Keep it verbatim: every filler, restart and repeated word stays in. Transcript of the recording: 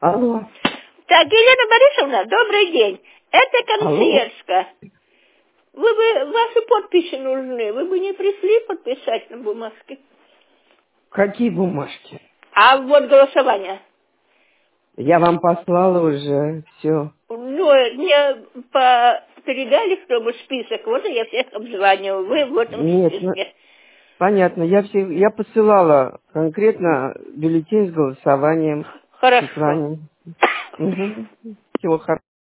Алло. Так, Елена Борисовна, добрый день. Это консьержка. Алло. Вы бы, ваши подписи нужны. Вы бы не пришли подписать на бумажке? Какие бумажки? А вот голосование. Я вам послала уже все. Ну, мне по... передали, чтобы список. Вот и я всех обзваниваю. Вы в этом Нет, ну, списке. понятно. Я все, я посылала конкретно бюллетень с голосованием. Хорошо. Светлане. Угу. Всего хорошего.